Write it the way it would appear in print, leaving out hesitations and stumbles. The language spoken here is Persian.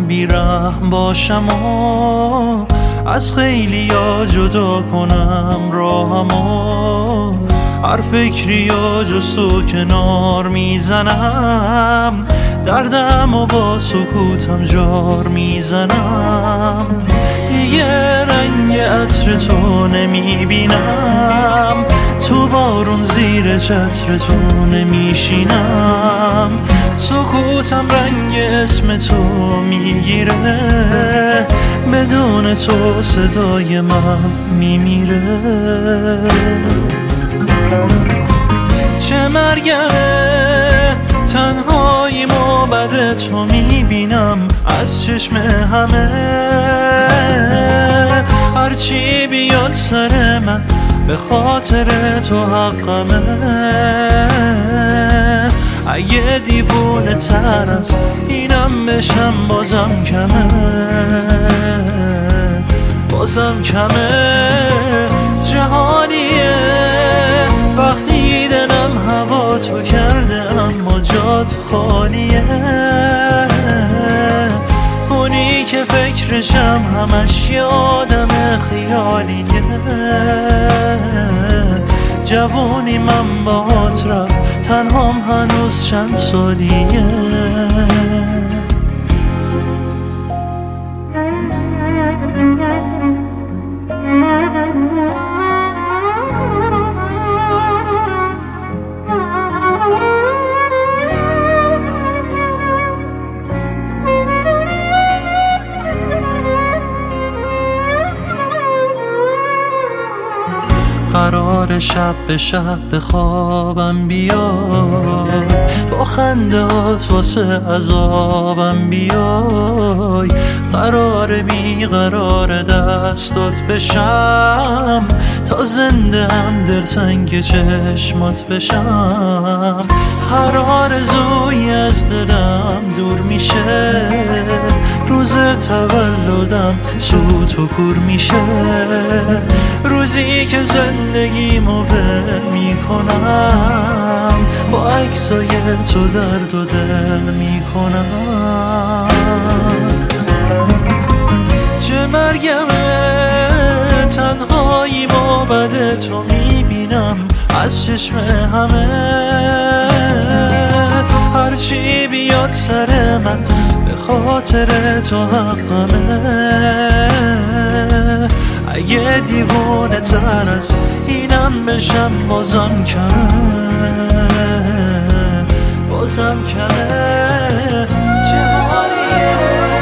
بیرحم باشم و از خیلیا جدا کنم راهمو، هر فکری و جز تو کنار میزنم، دردم و با سکوتم جار میزنم. یه رنگ عطر تو نمیبینم، تو بارون زیر چتر تو نمیشینم، سکوتم رنگ اسم تو میگیره، بدون تو صدای من میمیره. چه مرگمه تنهاییم و بعد تو میبینم از چشم همه، هرچی بیاد سر من به خاطر تو حقمه. اگه دیوونه تر از اینم بشم بازم کمه، بازم کمه. جهانیه وقتی دلم هوا تو کرده اما جات خالیه، اونی که فکرشم همش یادم خیالیه. جوونی من باهات رفت تنهام هنوز چند سالیه. قرار شب به شب به خوابم بیای، با خندات واسه عذابم بیای، قرار بیقرار دستات بشم، تا زنده هم دلتنگ چشمات بشم. هر آرزوی از دلم دور میشه، روز تولدم سوت و کور میشه، روزی که زندگیمو ول میکنم، با عکسای تو درد و دل میکنم. چه مرگمه تنهاییم و بعد تو میبینم از چشم همه، هرچی بیاد سر من به خاطر تو حقمه. اگه دیوونه تر از اینم بشم بازم کمه، بازم کمه. جهانیه